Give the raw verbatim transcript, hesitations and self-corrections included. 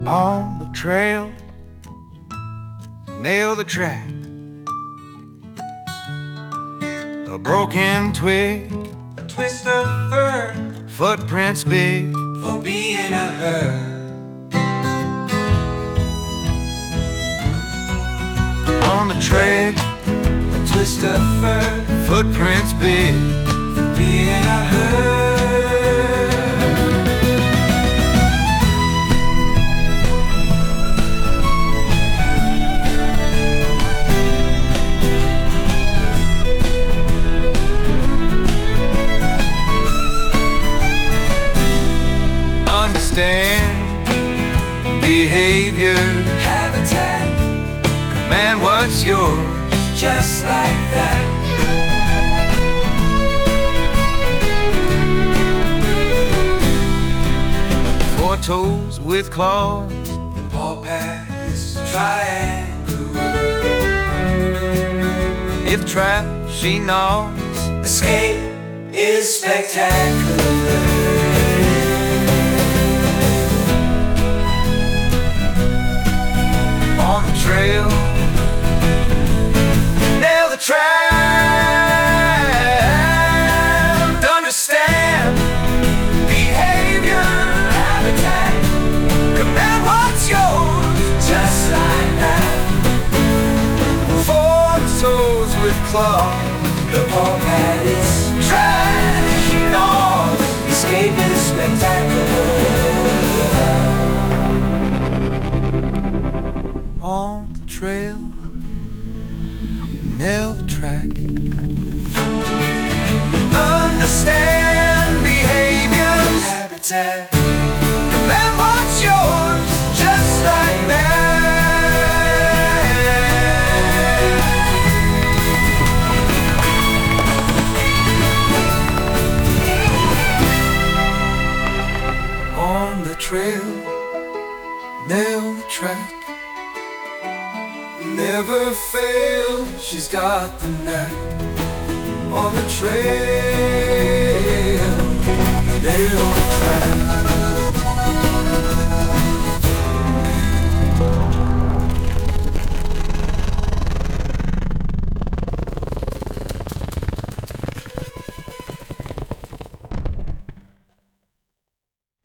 On the trail, nail the track. A broken twig, a twist of fur, footprints big for being a her. On the track, A twist of fur, footprints big for being a her. Understand behavior, Habitat, man, what's yours? just like that. Four toes with claws, Paw pads, triangle. if trapped she gnaws. Escape is spectacular. On the trail, nail the track. Understand behavior, Habitat, command what's yours. just like that. Four toes with claws, The paw pad is trash gnaws. escape is spectacular. On the trail, nail the track. Understand behaviors, Habitat, command what's yours, just like that. On the trail, nail the track. Never fail, she's got the knack. On the trail, nail the track.